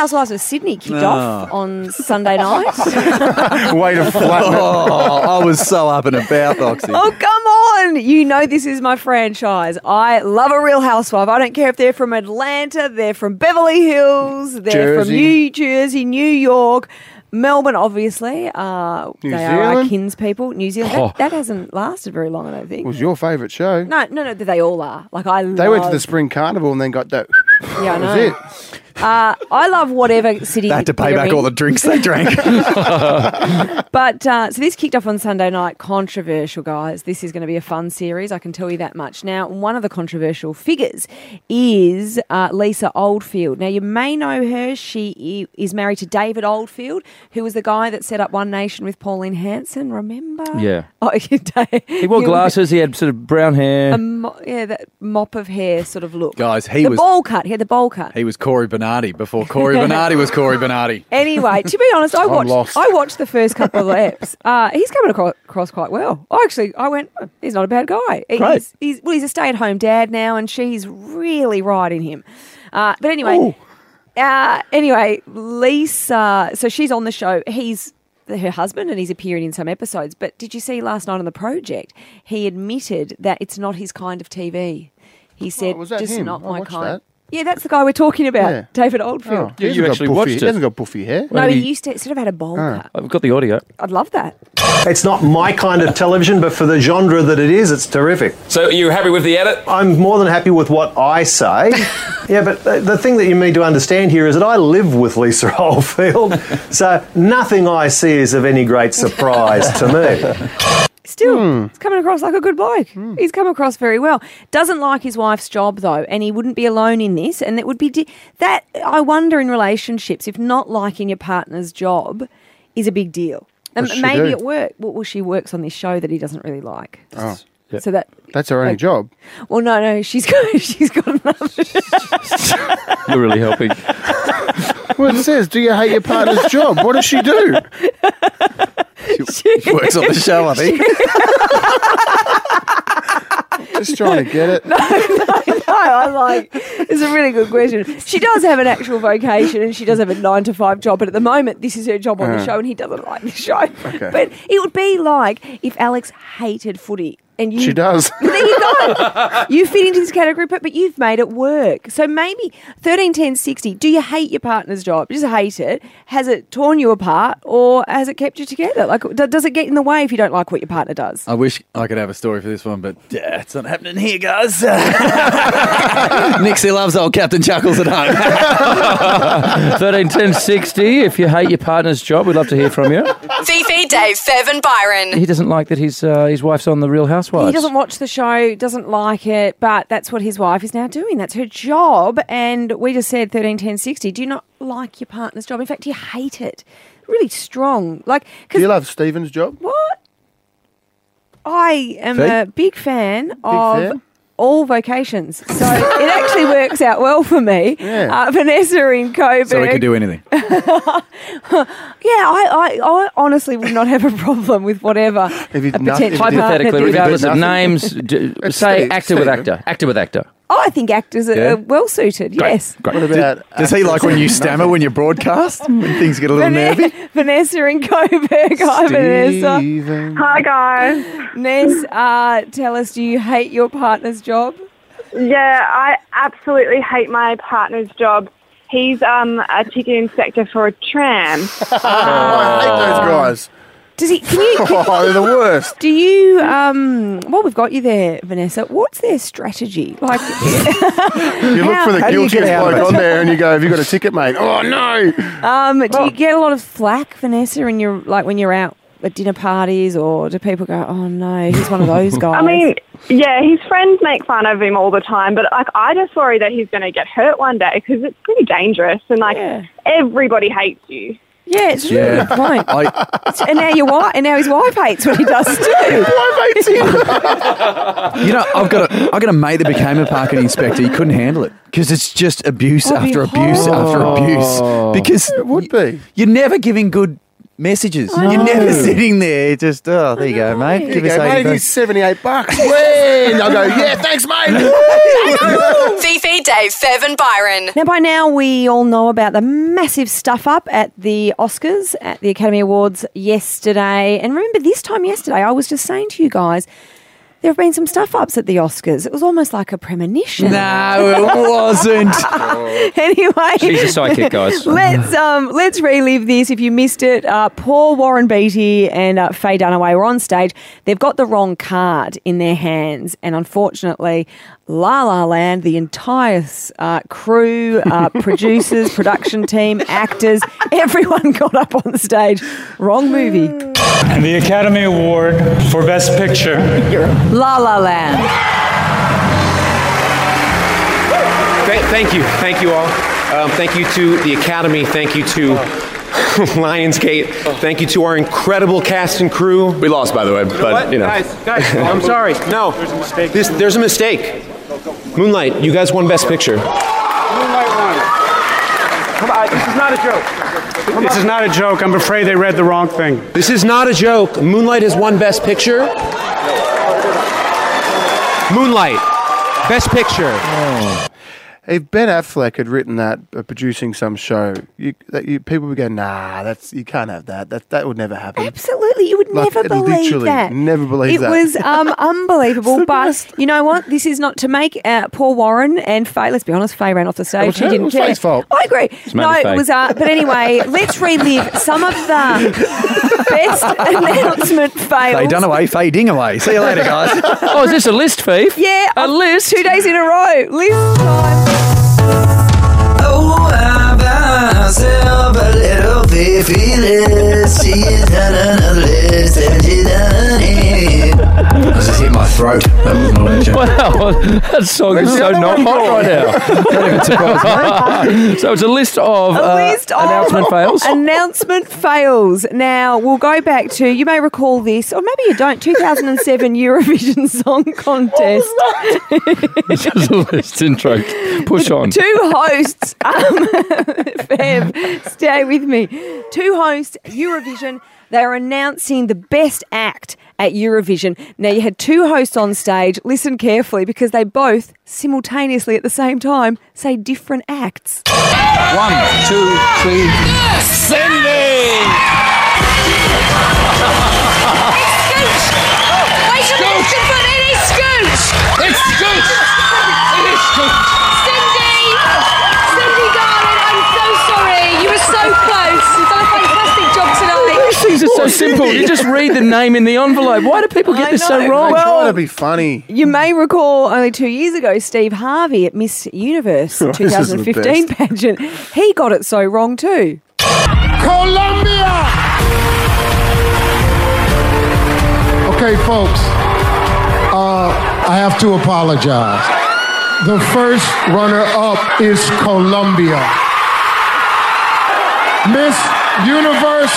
Housewives of Sydney kicked off on Sunday night. Way to flatten it. I was so up and about, Foxy. Oh, come on. You know this is my franchise. I love a Real Housewife. I don't care if they're from Atlanta, they're from Beverly Hills, they're from New Jersey, New York, Melbourne, obviously. They are our kinspeople. New Zealand. That hasn't lasted very long, I don't think. It was your favourite show. No, they all are. They went to the Spring Carnival and then got that. Yeah, I know. That was it. I love whatever city. They had to pay back all the drinks they drank. But so this kicked off on Sunday night. Controversial, guys. This is going to be a fun series. I can tell you that much. Now, one of the controversial figures is Lisa Oldfield. Now, you may know her. She is married to David Oldfield, who was the guy that set up One Nation with Pauline Hanson. Remember? Yeah. Oh, he wore glasses. He had sort of brown hair. That mop of hair sort of look. Guys, He had the bowl cut. He was Corey Bernardi before Corey Bernardi was Corey Bernardi. Anyway, to be honest, I watched the first couple of eps. He's coming across quite well. I went, he's not a bad guy. He's a stay-at-home dad now, and she's really riding him. But anyway, Lisa. So she's on the show. He's her husband, and he's appearing in some episodes. But did you see last night on The Project? He admitted that it's not his kind of TV. He said, was that just him? not I my watched kind. that. Yeah, that's the guy we're talking about, Yeah. David Oldfield. He you actually watched it. He hasn't got buffy hair. No, he used to sort of had a bowl cut. I've got the audio. I'd love that. It's not my kind of television, but for the genre that it is, it's terrific. So are you happy with the edit? I'm more than happy with what I say. Yeah, but the thing that you need to understand here is that I live with Lisa Oldfield, so nothing I see is of any great surprise to me. Still, he's coming across like a good bloke. He's come across very well. Doesn't like his wife's job, though, and he wouldn't be alone in this. And that would be that. I wonder in relationships if not liking your partner's job is a big deal. And maybe at work. Well, she works on this show that he doesn't really like. Oh. So that's her only job. Well, no, she's got another. You're really helping. Well, it says, do you hate your partner's job? What does she do? She works on the show, I think. Just trying to get it. No, it's a really good question. She does have an actual vocation and she does have a 9-to-5 job, but at the moment this is her job on the show and he doesn't like the show. Okay. But it would be like if Alex hated footy. And She does. There you go. You fit into this category, but you've made it work. So maybe 13, 10, 60, do you hate your partner's job? Just hate it? Has it torn you apart or has it kept you together? Like, does it get in the way if you don't like what your partner does? I wish I could have a story for this one, but it's not happening here, guys. Nixie loves old Captain Chuckles at home. 13 10 60. If you hate your partner's job, we'd love to hear from you. Fifi, Dave, Fev and Byron. He doesn't like that his wife's on The Real Housewives. He doesn't watch the show, doesn't like it, but that's what his wife is now doing. That's her job. And we just said 13, 10, 60. Do you not like your partner's job? In fact, do you hate it? Really strong. Do you love Stephen's job? What? I am a big fan of all vocations. So it actually works out well for me. Yeah. Vanessa in Coburg. So we can do anything. I honestly would not have a problem with whatever If a potential Hypothetically, partner did. regardless of Nothing. names, say actor with actor. Actor with actor. I think actors are well suited, yes. Great. What about... Does he like when you stammer when you broadcast? When things get a little nervy? Vanessa in Coburg. Hi, Vanessa. Stephen? Hi, guys. Ness, tell us, do you hate your partner's job? Yeah, I absolutely hate my partner's job. He's a ticket inspector for a tram. I hate those guys. Does he? They're the worst. Do you? Well, we've got you there, Vanessa. What's their strategy? Like, You look for the How do you guiltiest get out of bloke it? on there and you go, have you got a ticket, mate? Oh, no. do you get a lot of flack, Vanessa, when you're out at dinner parties, or do people go, "Oh no, he's one of those guys"? I mean, yeah, his friends make fun of him all the time, but I just worry that he's going to get hurt one day because it's pretty dangerous and everybody hates you. Yeah, it's a really good point. And now his wife hates what he does too. Wife hates him. You know, I've got a mate that became a parking inspector. He couldn't handle it because it's just abuse That'd be after abuse after abuse. Because It would be. you're never giving good messages. You're never sitting there. Just, there you go, mate. Here Give you us go, mate. $80. He's $78. Win! I'll go, yeah, thanks, mate. Fifi, Dave, Fev and Byron. Now, by now, we all know about the massive stuff up at the Oscars, at the Academy Awards yesterday. And remember, this time yesterday, I was just saying to you guys, there have been some stuff ups at the Oscars. It was almost like a premonition. No, it wasn't. Anyway, She's a psychic, guys. let's relive this. If you missed it, poor Warren Beatty and Faye Dunaway were on stage. They've got the wrong card in their hands, and unfortunately, La La Land, the entire crew, producers, production team, actors, everyone got up on the stage. Wrong movie. And the Academy Award for Best Picture. La La Land. Thank you all. Thank you to the Academy. Thank you to Lionsgate. Thank you to our incredible cast and crew. We lost, by the way, but you know. Guys, I'm sorry. No, There's a mistake. there's a mistake. Moonlight, you guys won Best Picture. Moonlight won. Come on, this is not a joke. This is not a joke. I'm afraid they read the wrong thing. This is not a joke. Moonlight has won Best Picture. Moonlight, Best Picture. If Ben Affleck had written that, producing some show, people would go, nah, you can't have that. That would never happen. Absolutely, you would never believe literally that. never believe that. It was unbelievable, but you know what? This is not to make poor Warren and Faye. Let's be honest, Faye ran off the stage. She didn't care. Faye's fault. I agree. No, mainly it Faye. was. But anyway, let's relive some of the best announcement fails. Faye Dunaway, Faye Dingaway. See you later, guys. Oh, is this a list, Fief? Yeah, A list? 2 days in a row. List time. Oh, I buy myself a little Fifi list. She's done another list and she done it. I just hit my throat. That was my lecture. Wow, that song is so not hot right now. Don't even surprise me. So it's a list of, announcement fails. Announcement fails. Now, we'll go back to, you may recall this, or maybe you don't, 2007 Eurovision Song Contest. Just a list intro. Push on. Two hosts, Fev, stay with me. Two hosts, Eurovision, they're announcing the best act at Eurovision. Now, you had two hosts on stage. Listen carefully because they both, simultaneously at the same time, say different acts. 1, 2, 3. Sending! It's Scooch! It is Scooch! Cindy, darling, I'm so sorry. You were so close. You've done a fantastic job tonight. These things are so simple. You just read the name in the envelope. Why do people get this so wrong? I'm trying to be funny. You may recall only 2 years ago, Steve Harvey at Miss Universe This is the 2015 best. pageant. He got it so wrong too. Colombia! Okay, folks, I have to apologize. The first runner-up is Colombia. Miss Universe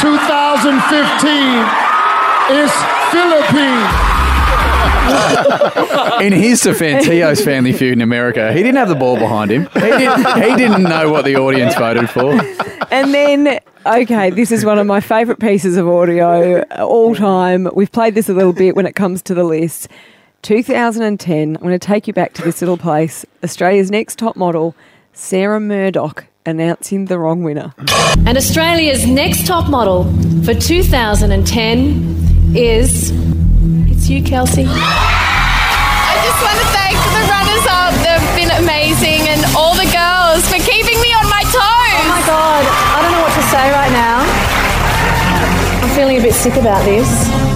2015 is Philippines. In his defence, he owes Family Feud in America. He didn't have the ball behind him. He didn't know what the audience voted for. And then, okay, this is one of my favourite pieces of audio all time. We've played this a little bit when it comes to the list. 2010, I'm going to take you back to this little place. Australia's Next Top Model, Sarah Murdoch, announcing the wrong winner. And Australia's next top model for 2010 is... It's you, Kelsey. I just want to thank the runners-up. They've been amazing, and all the girls for keeping me on my toes. Oh my God, I don't know what to say right now. I'm feeling a bit sick about this.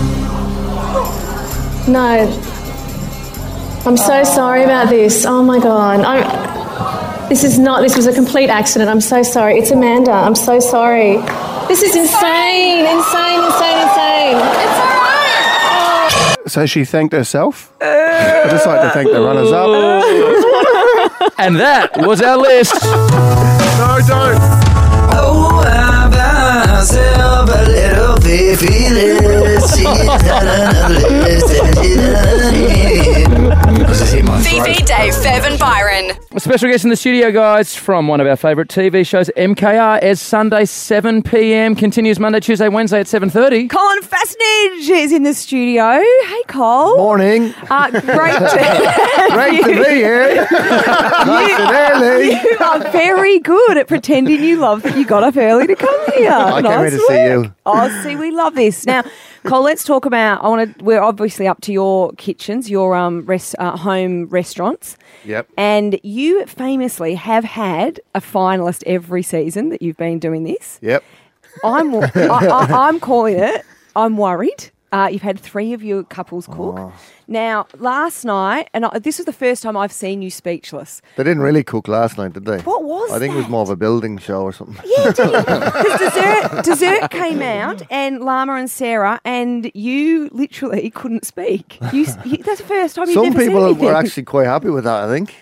No. I'm so sorry about this. Oh my God. This was a complete accident. I'm so sorry. It's Amanda. I'm so sorry. This is insane. Insane. It's all right. So she thanked herself. I'd just like to thank the runners-up. And that was our list. No, don't. Oh, I buy myself a little Fifi list. She's done another list and she done it. I just hit my Fifi, Dave, Fev and Byron. A special guest in the studio, guys, from one of our favourite TV shows, MKR, airs Sunday 7 p.m, continues Monday, Tuesday, Wednesday at 7:30. Colin Fassnidge is in the studio. Hey, Cole. Morning. Great to Great to be here. Nice and early. You are very good at pretending you love that you got up early to come here. I came here to see you. Oh, see, we love this. Now, Cole, let's talk about. We're obviously up to your kitchens, your home restaurants. Yep. And you famously have had a finalist every season that you've been doing this. Yep. I'm calling it. I'm worried. You've had 3 of your couples cook. Oh. Now, last night, and this was the first time I've seen you speechless. They didn't really cook last night, did they? What was I think it was more of a building show or something. Yeah, because dessert came out, and Lama and Sarah, and you literally couldn't speak. That's the first time you've Some never seen people anything. were actually quite happy with that, I think.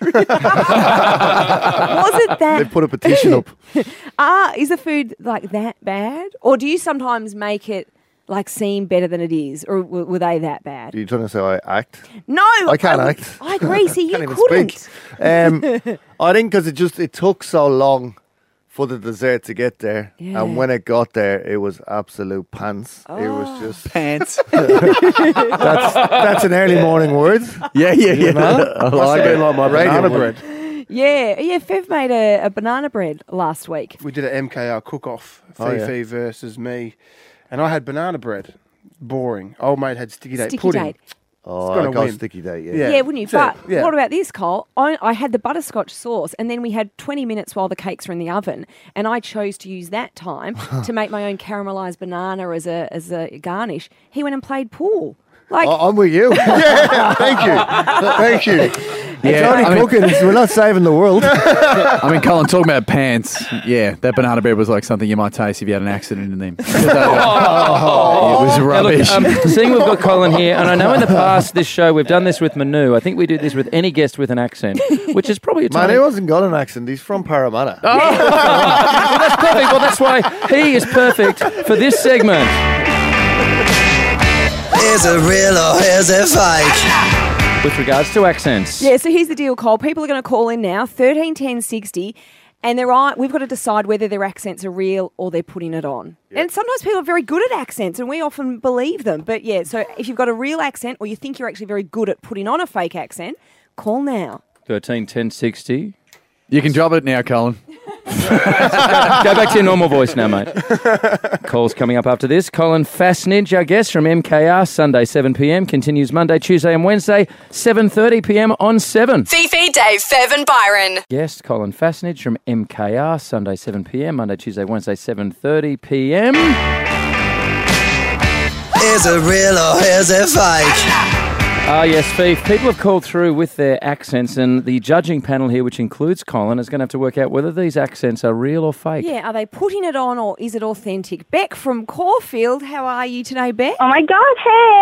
Was it that? They put a petition up. Is the food like that bad? Or do you sometimes make it like seem better than it is? Or were they that bad? Are you trying to say I act? No! I can't act. I agree. See, you can't even couldn't. speak. I think because it took so long for the dessert to get there. Yeah. And when it got there, it was absolute pants. It was just... Pants. That's an early morning word. Yeah. You know? I like it. Like my banana bread. Yeah. Fev made a banana bread last week. We did an MKR cook-off. Oh, yeah. Fifi versus me. And I had banana bread. Boring. Old mate had sticky date Sticky pudding. date. Oh, I I got win. sticky date, Yeah, wouldn't you? That's But it, yeah. what about this, Cole? I had the butterscotch sauce, and then we had 20 minutes while the cakes were in the oven, and I chose to use that time to make my own caramelised banana as a garnish. He went and played pool. Like, I'm with you. Yeah, thank you. Yeah, It's only cooking. We're not saving the world. I mean, Colin, talking about pants, yeah, that banana bread was like something you might taste if you had an accident in them. It was rubbish. Now look, seeing we've got Colin here, and I know in the past this show we've done this with Manu. I think we do this with any guest with an accent, which is probably a Man, tiny... he hasn't got an accent. He's from Parramatta. Well, that's perfect. Well, that's why he is perfect for this segment. Is it real or is it fake? With regards to accents. yeah, so here's the deal, Cole. People are going to call in now, 13 10 60, and we've got to decide whether their accents are real or they're putting it on. And sometimes people are very good at accents, and we often believe them. But yeah, so if you've got a real accent or you think you're actually very good at putting on a fake accent, call now. 13 10 60. You can drop it now, Colin. Go back to your normal voice now, mate. Call's coming up after this. Colin Fassnidge, our guest from MKR, Sunday 7 p.m. Continues Monday, Tuesday and Wednesday, 7:30 p.m. on 7. Fifi, Dave, Fev and Byron. Guest Colin Fassnidge from MKR, Sunday 7 p.m. Monday, Tuesday, Wednesday, 7:30 p.m. Is it real or is it fake? Yes, Fief. People have called through with their accents, and the judging panel here, which includes Colin, is going to have to work out whether these accents are real or fake. Yeah, are they putting it on or is it authentic? Beck from Caulfield, how are you today, Beck? Oh my God,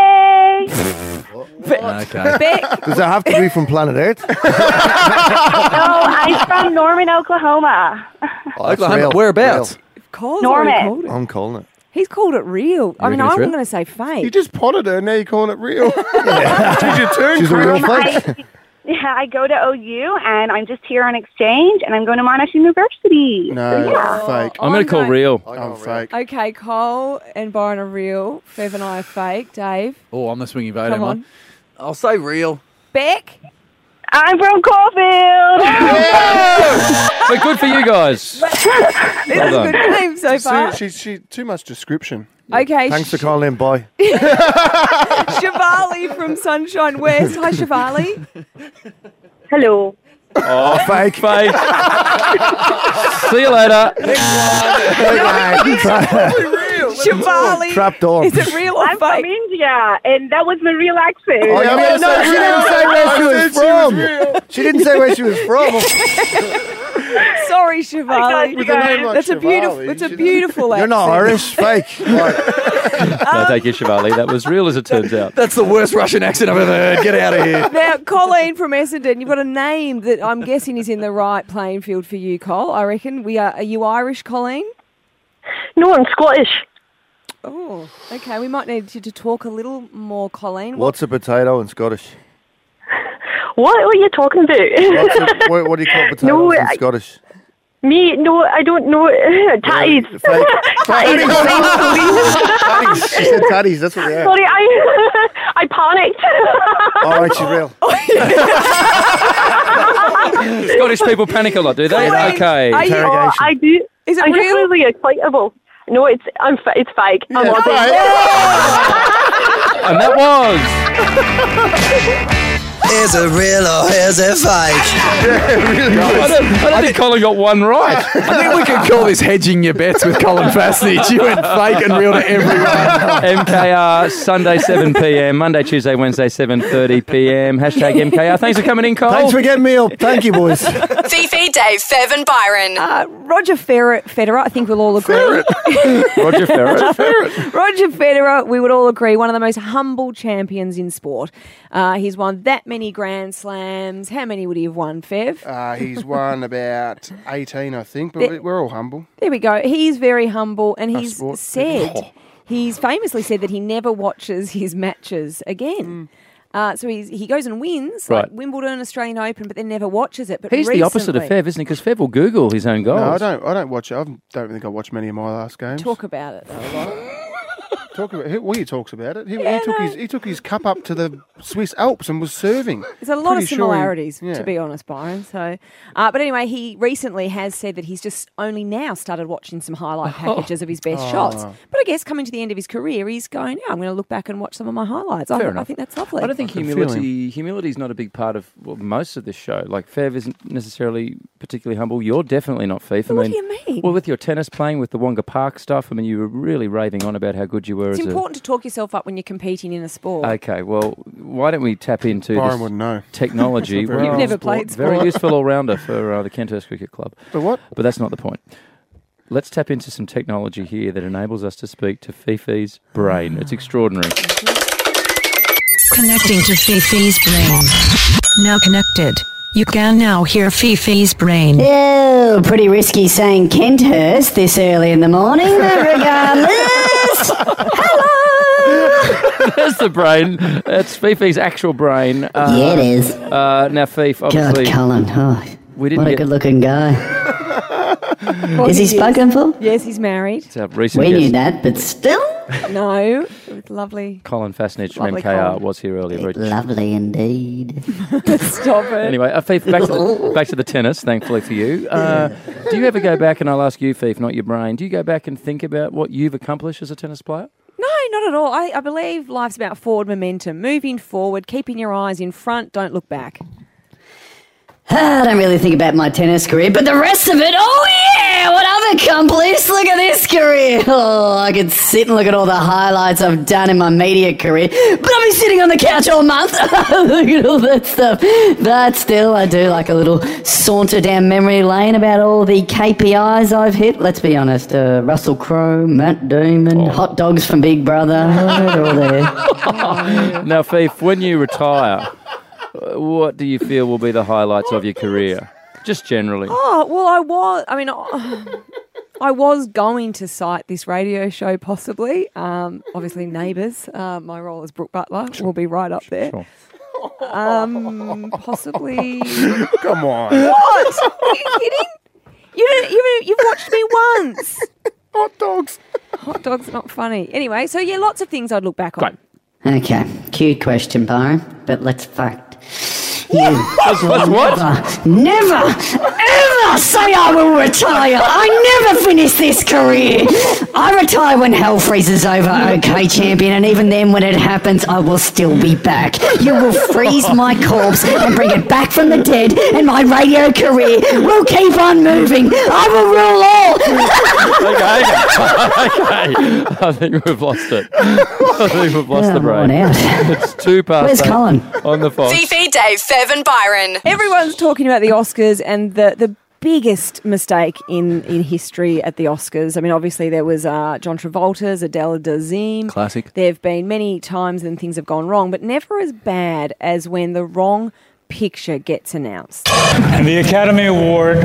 hey! Okay. Beck, Does it have to be from planet Earth? No, I'm from Norman, Oklahoma. Oklahoma, whereabouts? Cole's Norman. already called it. I'm calling it. He's called it real. I mean, reckon it's I'm real? going to say fake. You just potted her, now you're calling it real. Did you turn? She's a real fake. I go to OU, and I'm just here on exchange, and I'm going to Monash University. No, So, yeah. fake. I'm going to call real. I'm fake. Okay, Cole and Byron are real. Fev and I are fake. Dave, Oh, I'm the swinging vote, come am I? on. I'll say real. Beck, I'm from Caulfield. But good for you guys. this is Well a done. good game so far. She too much description. Okay, Thanks for calling in. Bye. Shivali from Sunshine West. Hi, Shivali. Hello. Oh, Fake. fake. See you later. Shivali. Trapdoor. Is it real or I'm from fake? India, and that was my real accent. Oh, yeah, Yeah, no, she didn't say where she was from. She didn't say where she was from. Sorry, I Shivali. got you guys. That's a beautiful. It's a beautiful You're accent. not Irish. Fake. No, thank you, Shivali. That was real as it turns out. That's the worst Russian accent I've ever heard. Get out of here. Now, Colleen from Essendon, you've got a name that I'm guessing is in the right playing field for you, Cole. I reckon. Are you Irish, Colleen? No, I'm Scottish. Oh, okay. We might need you to talk a little more, Colleen. What's a potato in Scottish? What are you talking about? What do you call potatoes No, in Scottish? Me? No, I don't know. Tatties. Tatties. She said tatties. That's what they are. Sorry, I panicked. All right, she's real. Scottish people panic a lot, do they? Okay. Oh, I do. Is it I'm real? just really excitable. No, it's fake. I'm Yeah, Aussie. And that was... Is it real or is it fake? I don't think Colin got one right. I think we could call this hedging your bets with Colin Fassnich. You went fake and real to everyone. MKR, Sunday 7 p.m, Monday, Tuesday, Wednesday 7:30 p.m. Hashtag MKR. Thanks for coming in, Cole. Thanks for getting me up. Thank you, boys. Fifi, Dave, Fev and Byron. Roger Federer, I think we'll all agree. Roger Ferret. Roger Federer, we would all agree, one of the most humble champions in sport. He's won that many Grand Slams. How many would he have won, Fev? He's won about 18, I think, but we're all humble. There we go. He's very humble, and Us he's sport said, he's famously said that he never watches his matches again. So he goes and wins, like Right. Wimbledon, Australian Open, but then never watches it. But He's the opposite of recently- Fev, isn't he? Because Fev will Google his own goals. No, I don't watch it. I don't think I watched many of my last games. Talk about it, though, a lot. Talk about it. He talks about it. He took his cup up to the Swiss Alps and was serving. There's a lot Pretty of sure similarities, yeah. to be honest, Byron. So, but anyway, he recently has said that he's just only now started watching some highlight packages of his best shots. But I guess coming to the end of his career, he's going, I'm going to look back and watch some of my highlights. I enough. think that's lovely. I don't think I can feel humility is not a big part of most of this show. Like Fev isn't necessarily particularly humble. You're definitely not, Fief. What do you mean? Well, with your tennis playing, with the Wonga Park stuff, I mean, you were really raving on about how good you were It's as important to talk yourself up when you're competing in a sport. Okay, well, why don't we tap into Byron this wouldn't know. technology? It's a very You've old never sport. played Very sport. useful all-rounder for the Kenthurst Cricket Club. But what? But that's not the point. Let's tap into some technology here that enables us to speak to Fifi's brain. It's extraordinary. Connecting to Fifi's brain. Now connected. You can now hear Fifi's brain. Oh, pretty risky saying Kenthurst this early in the morning, but regardless. Hello! There's the brain. That's Fifi's actual brain. Yeah, it is. Now, Fifi, obviously... God, Colin. Oh, we didn't what a get... good-looking guy. Well, is he spoken for? Yes, he's married. It's our recent We knew guest, that, but still. No, with lovely. Colin Fassnich from Lovely MKR Colin. was here earlier. Lovely indeed. Stop it. Anyway, Fifi, back to the tennis, thankfully for you. Do you ever go back, and I'll ask you, Fifi, not your brain, do you go back and think about what you've accomplished as a tennis player? No, not at all. I believe life's about forward momentum, moving forward, keeping your eyes in front, don't look back. I don't really think about my tennis career, but the rest of it, oh yeah, what I've accomplished. Look at this career. Oh, I could sit and look at all the highlights I've done in my media career, but I'll be sitting on the couch all month. Look at all that stuff. But still, I do like a little saunter down memory lane about all the KPIs I've hit. Let's be honest, Russell Crowe, Matt Damon, hot dogs from Big Brother, they're all there. Now, Fifi, when you retire, what do you feel will be the highlights of your career? Just generally. Oh, well, I was going to cite this radio show possibly. Obviously, Neighbours. My role as Brooke Butler will be right up there. Sure. Possibly. Come on. What? Are you kidding? You've watched me once. Hot dogs. Hot dogs are not funny. Anyway, so yeah, lots of things I'd look back on. Okay, cute question, Byron, but let's fact. You what? Never, ever say I will retire. I never finish this career. I retire when hell freezes over, okay, champion, and even then when it happens, I will still be back. You will freeze my corpse and bring it back from the dead, and my radio career will keep on moving. I will rule all. Okay. I think we've lost it. I think we've lost the brain. Out. It's 2 past Where's 8 Colin? on the Fox. Fifi, Dave, Fev and Byron. Everyone's talking about the Oscars and the biggest mistake in history at the Oscars. I mean, obviously there was John Travolta's Adele Dazeem. Classic. There have been many times when things have gone wrong, but never as bad as when the wrong picture gets announced. And the Academy Award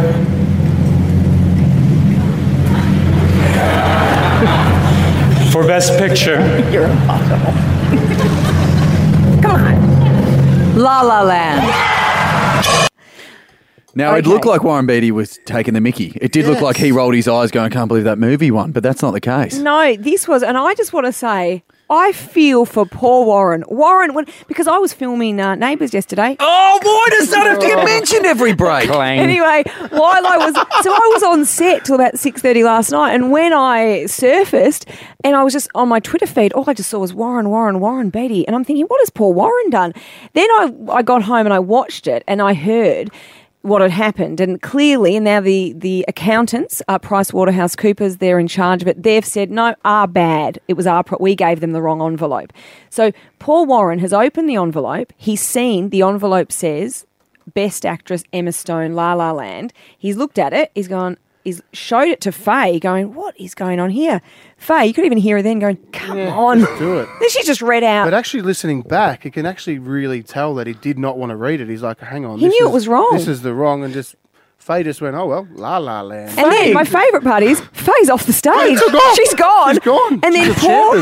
for Best Picture. You're impossible. Come on. La La Land. Now, it looked like Warren Beatty was taking the mickey. It did look like he rolled his eyes going, I can't believe that movie won, but that's not the case. No, this was, and I just want to say, I feel for poor Warren. Because I was filming Neighbours yesterday. Oh, why does that have to get mentioned every break? Anyway, while I was on set till about 6:30 last night, and when I surfaced, and I was just on my Twitter feed, all I just saw was Warren Beatty, and I'm thinking, what has poor Warren done? Then I got home and I watched it, and I heard what had happened, and clearly, and now the accountants, PricewaterhouseCoopers, they're in charge of it. They've said no, bad. It was we gave them the wrong envelope. So poor Warren has opened the envelope. He's seen the envelope says Best Actress Emma Stone, La La Land. He's looked at it. He's showed it to Faye, going, what is going on here? Faye, you could even hear her then going, come on. Do it. Then she just read out. But actually listening back, you can actually really tell that he did not want to read it. He's like, hang on. He knew it was wrong. This is the wrong, and just... Faye just went, oh, well, La La Land. And then my favourite part is Faye's off the stage. She's gone. She's gone. And then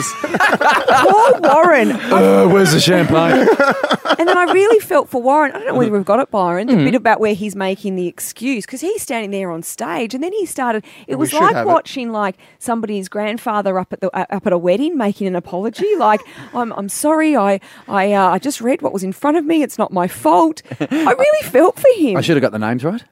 poor Warren. Where's the champagne? And then I really felt for Warren. I don't know whether we've got it, Byron, the bit about where he's making the excuse, because he's standing there on stage, and then he started. It was like watching like somebody's grandfather up at a wedding making an apology. Like, I'm sorry, I just read what was in front of me. It's not my fault. I really felt for him. I should have got the names right.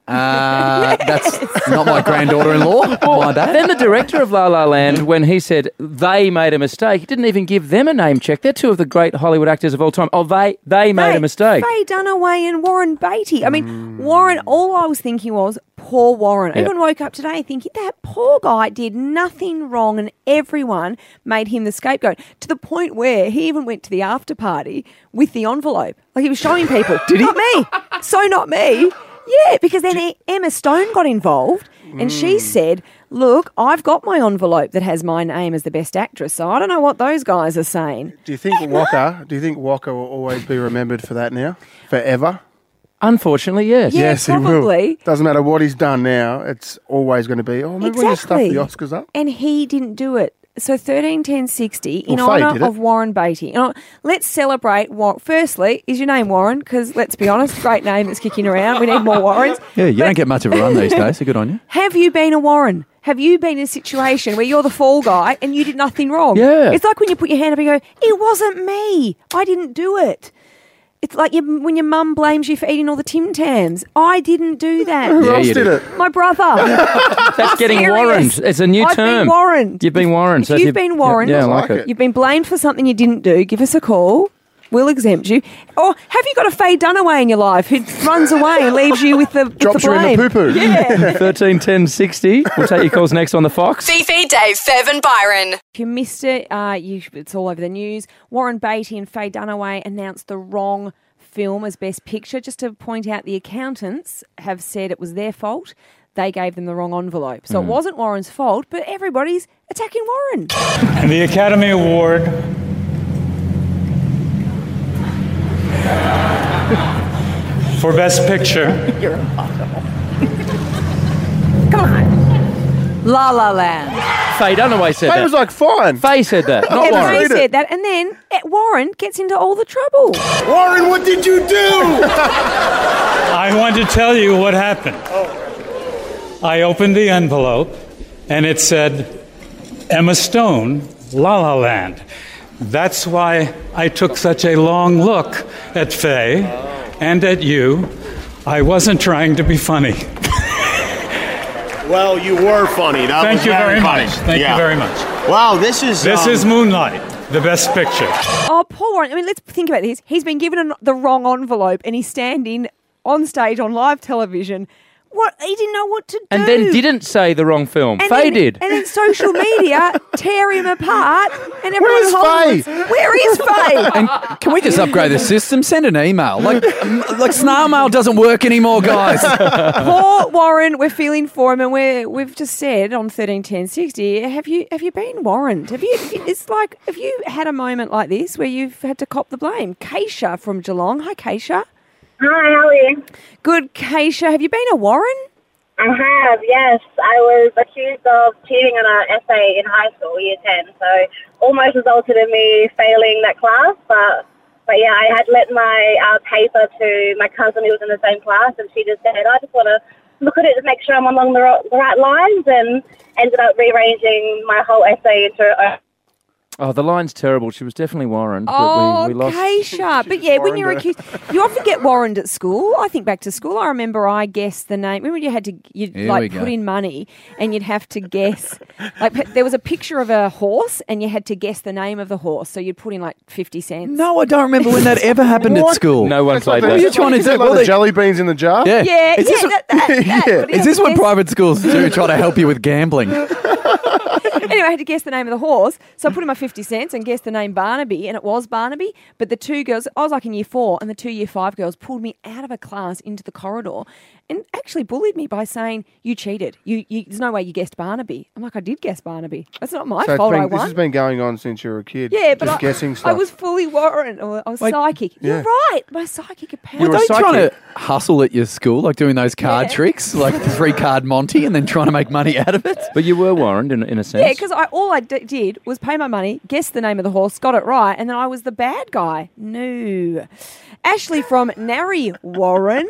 That's not my granddaughter-in-law. My bad. Then the director of La La Land, when he said they made a mistake, he didn't even give them a name check. They're two of the great Hollywood actors of all time. Oh, they made a mistake. Faye Dunaway and Warren Beatty. I mean, Warren, all I was thinking was, poor Warren. Yep. Everyone woke up today thinking that poor guy did nothing wrong, and everyone made him the scapegoat, to the point where he even went to the after party with the envelope. Like, he was showing people. Did he? Not me. So not me. Yeah, because then Emma Stone got involved, and she said, look, I've got my envelope that has my name as the Best Actress, so I don't know what those guys are saying. Do you think Walker will always be remembered for that now? Forever? Unfortunately, yes. Yeah, yes, probably. He will. Doesn't matter what he's done now, it's always going to be, remember when you stuffed the Oscars up? And he didn't do it. So 13-10-60 in Faye honour of Warren Beatty. Let's celebrate. Firstly, is your name Warren? Because let's be honest, great name that's kicking around. We need more Warrens. Yeah, you don't get much of a run these days, so good on you. Have you been a Warren? Have you been in a situation where you're the fall guy and you did nothing wrong? Yeah. It's like when you put your hand up and you go, it wasn't me. I didn't do it. It's like when your mum blames you for eating all the Tim Tams. I didn't do that. Who else did it? My brother. That's getting warrened. It's a new term. I've been warrened. You've been warrened. If you've been warrened, yeah, I like it. You've been blamed for something you didn't do, give us a call. We'll exempt you. Or have you got a Faye Dunaway in your life who runs away and leaves you with the Drops blame? you in the poo-poo. Yeah. 13-10-60. We'll take your calls next on the Fox. Fifi, Dave, Fev and Byron. If you missed it, it's all over the news. Warren Beatty and Faye Dunaway announced the wrong film as Best Picture. Just to point out, the accountants have said it was their fault. They gave them the wrong envelope. So it wasn't Warren's fault, but everybody's attacking Warren. And the Academy Award for Best Picture. You're impossible. Come on. La La Land. Faye Dunaway said that. Faye was like, fine. Faye said that, not And Warren. Faye said that, and then Warren gets into all the trouble. Warren, what did you do? I want to tell you what happened. I opened the envelope, and it said, Emma Stone, La La Land. That's why I took such a long look at Faye and at you. I wasn't trying to be funny. Well, you were funny. Thank you very much. Thank you very much. Wow, this is Moonlight, the Best Picture. Oh, poor Warren. I mean, let's think about this. He's been given the wrong envelope, and he's standing on stage on live television. What? He didn't know what to do. And then didn't say the wrong film. And Faye then, did. And then social media tear him apart. And everyone Where's in Hollywood's, Faye? Where is Faye? And can we just upgrade the system? Send an email. Like snail mail doesn't work anymore, guys. Poor Warren, we're feeling for him, and we've just said on 13-10-60, have you been warrened? Have you had a moment like this where you've had to cop the blame? Keisha from Geelong. Hi, Keisha. Hi, how are you? Good, Keisha. Have you been a Warren? I have, yes. I was accused of cheating on an essay in high school, year 10, so almost resulted in me failing that class, but But yeah, I had lent my paper to my cousin who was in the same class, and she just said, I just want to look at it to make sure I'm along the right lines, and ended up rearranging my whole essay into a... Oh, the line's terrible. She was definitely Warren. But Oh, we lost. Keisha. But yeah, when you're accused, you often get warraned at school. I think back to school, I remember I guessed the name. Remember you had to, you'd Here we like go. put in money and you'd have to guess. Like there was a picture of a horse and you had to guess the name of the horse. So you'd put in like 50 cents. No, I don't remember when that ever happened at school. No one played What are that. you trying to do? Like the jelly beans in the jar? Yeah. Yeah, Is this, that. is this what private schools do? Try to help you with gambling? Anyway, I had to guess the name of the horse. So I put in my 50 cents and guessed the name Barnaby, and it was Barnaby. But the two girls, I was like in year 4, and the 2 year 5 girls pulled me out of a class into the corridor and actually bullied me by saying, you cheated. There's no way you guessed Barnaby. I'm like, I did guess Barnaby. That's not my So fault I this won. has been going on since you were a kid. Yeah, but just guessing I stuff. was fully Warren. Or I was Wait, psychic. yeah. You're right. My psychic apparently. Were they trying to hustle at your school, like doing those card tricks, like the 3-card Monty, and then trying to make money out of it? But you were Warren in a sense. Yeah, because all I did was pay my money, guess the name of the horse, got it right, and then I was the bad guy. No. Ashley from Narry Warren.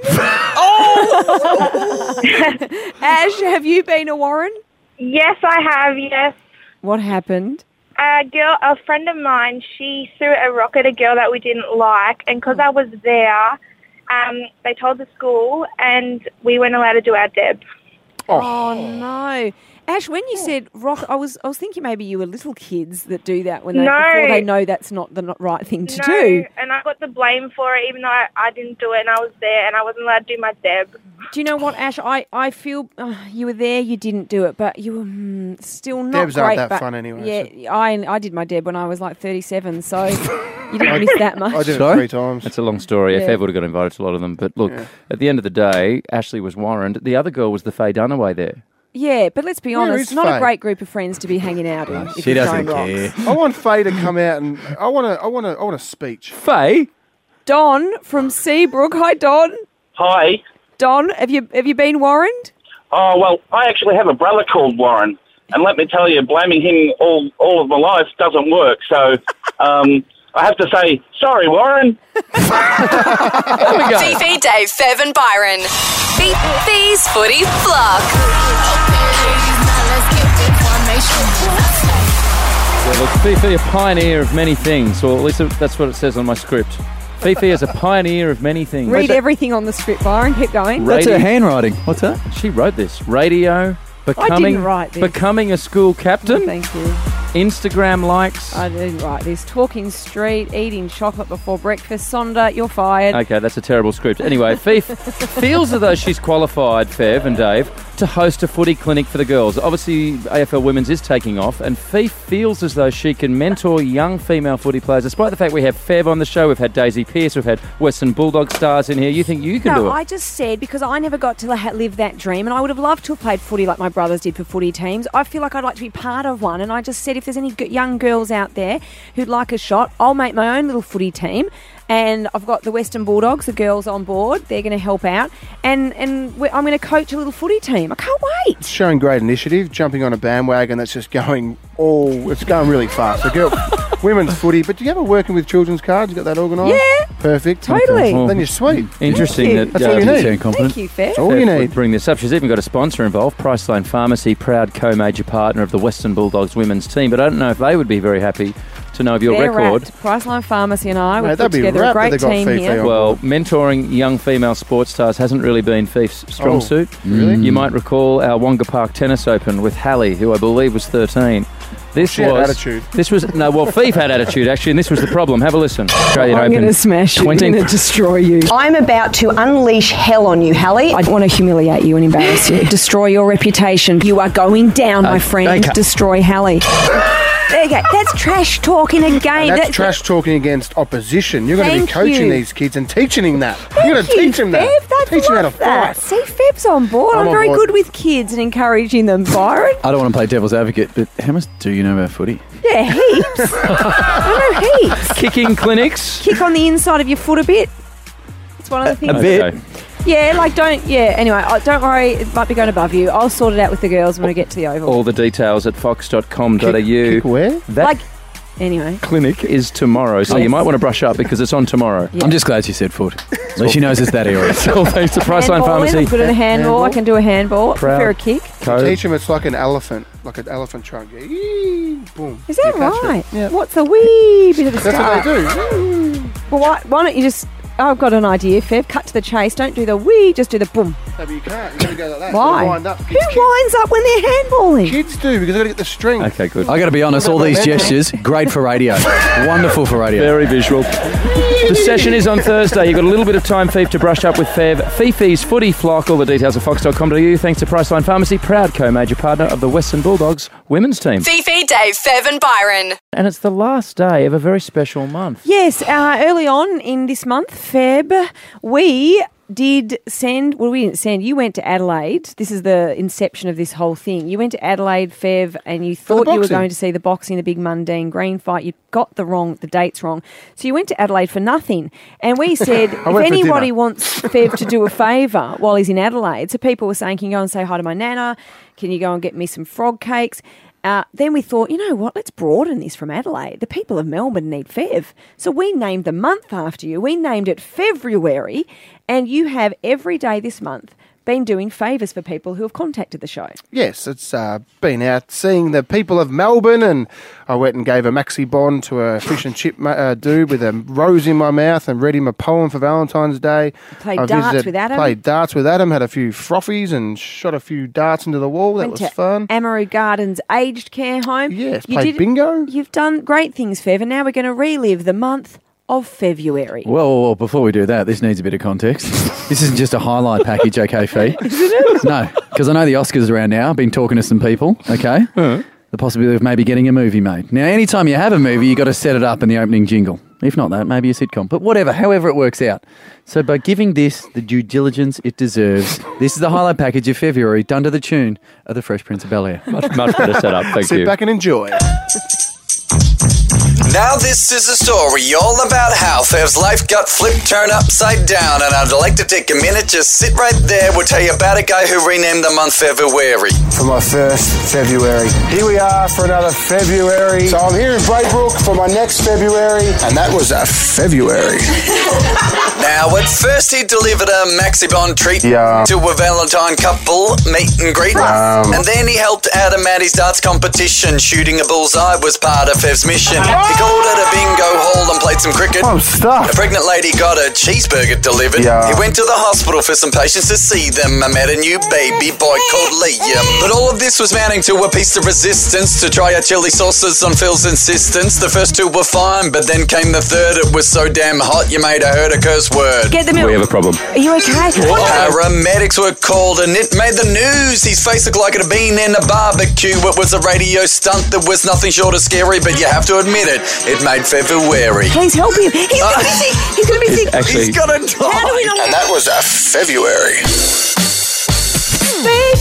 Ash, have you been a Warren? Yes, I have, yes. What happened? A friend of mine, she threw a rock at a girl that we didn't like, and because I was there, they told the school, and we weren't allowed to do our deb. Oh no. Ash, when you said rock, I was thinking maybe you were little kids that do that before they know that's not the right thing to do. And I got the blame for it, even though I didn't do it, and I was there, and I wasn't allowed to do my deb. Do you know what, Ash? I feel you were there, you didn't do it, but you were still not Debs great. aren't that but fun anyway, Yeah, I did my deb when I was like 37, so you didn't miss that much. I did it 3 times. It's a long story. Yeah. Ev would have got invited to a lot of them. But look, at the end of the day, Ashley was warraned. The other girl was the Faye Dunaway there. Yeah, but let's be Where honest, is not Faye? a great group of friends to be hanging out in. If She you're doesn't throwing care. rocks. I want Faye to come out and I want a speech. Faye? Don from Seabrook. Hi, Don. Hi. Don, have you been warraned? Oh, well, I actually have a brother called Warren, and let me tell you, blaming him all of my life doesn't work, so I have to say, sorry, Warren. There we go. Fifi, Dave, Fev and Byron. Fifi's Footy Flock. Well, look, Fifi, a pioneer of many things, or at least that's what it says on my script. Fifi is a pioneer of many things. Read everything on the script, Byron. Keep going. That's her handwriting. What's that? She wrote this. Radio, becoming write this. becoming a school captain, Thank you. Instagram likes. I didn't write this. Talking street, eating chocolate before breakfast. Sonda, you're fired. Okay, that's a terrible script. Anyway, Fifi feels as though she's qualified, Fev and Dave, to host a footy clinic for the girls. Obviously, AFL Women's is taking off, and Fifi feels as though she can mentor young female footy players. Despite the fact we have Fev on the show, we've had Daisy Pearce, we've had Western Bulldog stars in here. You think you can do No, it? I just said because I never got to live that dream, and I would have loved to have played footy like my brothers did for footy teams. I feel like I'd like to be part of one, and I just said if there's any young girls out there who'd like a shot, I'll make my own little footy team. And I've got the Western Bulldogs, the girls on board. They're going to help out. And I'm going to coach a little footy team. I can't wait. It's showing great initiative, jumping on a bandwagon that's just going it's going really fast. Women's footy, but do you ever working with children's cards? You got that organised? Yeah. Perfect. Totally. Then you're sweet. Interesting that That's all you need. Thank you, Fair. That's all you Fev would need. bring this up. She's even got a sponsor involved, Priceline Pharmacy, proud co-major partner of the Western Bulldogs women's team. But I don't know if they would be very happy to know of your They're record. wrapped. Priceline Pharmacy and I, Mate, we've put that'd be together a wrapped great if they got team Fifi here. on Well, mentoring young female sports stars hasn't really been Fif's strong Oh, suit. really? You might recall our Wonga Park Tennis Open with Hallie, who I believe was 13. This She had was attitude. This was Fif had attitude actually, and this was the problem. Have a listen. Australian I'm Open. going to smash you. I'm 20 going to destroy you. I'm about to unleash hell on you, Hallie. I want to humiliate you and embarrass you. Destroy your reputation. You are going down, my friend. okay. Destroy Hallie. There you go. That's trash talk in a game. And that's trash talking against opposition. You're going to be Thank coaching you. these kids and teaching them that. You're going to Thank you, teach them that. Fev. Teach them how to that. fight. See, Feb's on board. I'm I'm on very board. good with kids and encouraging them, Byron. I don't want to play devil's advocate, but how much do you know about footy? Yeah, heaps. I know heaps. Kicking clinics. Kick on the inside of your foot a bit. It's one of the things. A bit. Okay. Yeah, anyway, don't worry, it might be going above you. I'll sort it out with the girls when we get to the Oval. All the details at fox.com.au. Kick where? That, Like, Anyway. Clinic is tomorrow, so you might want to brush up because it's on tomorrow. I'm just glad she said foot. At least she knows it's that area. So thanks to Priceline Handballing, Pharmacy. I'm good at a handball. I can do a handball. I prefer a kick. Teach them it's like an elephant trunk. Yeah. Yee, boom. Is that You catch it. right? Yeah. What's a wee bit of the That's start? what they do. Well, why don't you just... I've got an idea, Fev. Cut to the chase. Don't do the wee, just do the boom. No, but you can't. You got to go like that. Why? You wind up. Who winds up when they're handballing? Kids do because they've got to get the string. Okay, good. I got to be honest, all these gestures, great for radio. Wonderful for radio. Very visual. The session is on Thursday. You've got a little bit of time, Fev, to brush up with Fev. Fifi's Footy Flock. All the details at fox.com.au. Thanks to Priceline Pharmacy, proud co-major partner of the Western Bulldogs women's team. Fifi, Dave, Fev and Byron. And it's the last day of a very special month. Yes, early on in this month, Feb, we did send... Well, we didn't send. You went to Adelaide. This is the inception of this whole thing. You went to Adelaide, Fev, and you thought you were going to see the boxing, the big Mundine Green fight. You got the dates wrong. So you went to Adelaide for nothing. And we said, if anybody wants Fev to do a favour while he's in Adelaide, so people were saying, can you go and say hi to my nana? Can you go and get me some frog cakes? Then we thought, you know what, let's broaden this from Adelaide. The people of Melbourne need Fev. So we named the month after you. We named it February, and you have every day this month been doing favours for people who have contacted the show. Yes, it's been out seeing the people of Melbourne, and I went and gave a maxi bond to a fish and chip dude with a rose in my mouth and read him a poem for Valentine's Day. Played darts with Adam. Played darts with Adam, had a few frothies and shot a few darts into the wall. That was fun. Amaru Gardens Aged Care Home. Yes, played bingo. You've done great things, Fev, and now we're going to relive the month of February. Well, before we do that, this needs a bit of context. This isn't just a highlight package, okay, Fee? Isn't it? No, because I know the Oscars are around now. I've been talking to some people, okay? The possibility of maybe getting a movie made. Now, anytime you have a movie, you've got to set it up in the opening jingle. If not that, maybe a sitcom. But whatever, however it works out. So by giving this the due diligence it deserves, this is the highlight package of February, done to the tune of The Fresh Prince of Bel-Air. Much better setup, thank you. Sit back and enjoy. Now this is a story all about how Fev's life got flipped, turned upside down, and I'd like to take a minute, just sit right there. We'll tell you about a guy who renamed the month February. For my first February. Here we are for another February. So I'm here in Braybrook for my next February, and that was a February. Now, at first he delivered a maxi-bond treat to a Valentine couple meet and greet, and then he helped out a Maddie's darts competition. Shooting a bullseye was part of Fev's mission. He called it a bingo hall and played some cricket. I'm stuffed. A pregnant lady got a cheeseburger delivered. He went to the hospital for some patients to see them. I met a new baby boy called Liam. But all of this was mounting to a piece of resistance to try our chili sauces on Phil's insistence. The first two were fine, but then came the third. It was so damn hot you made her heard a curse word. Get the milk. We have a problem. Are you okay? Paramedics were called and it made the news. His face looked like it had been in a barbecue. It was a radio stunt that was nothing short of scary, but you have to admit it. It made February. Please help him. He's going to be sick. He's going to be sick. He's going to die. And that was a February.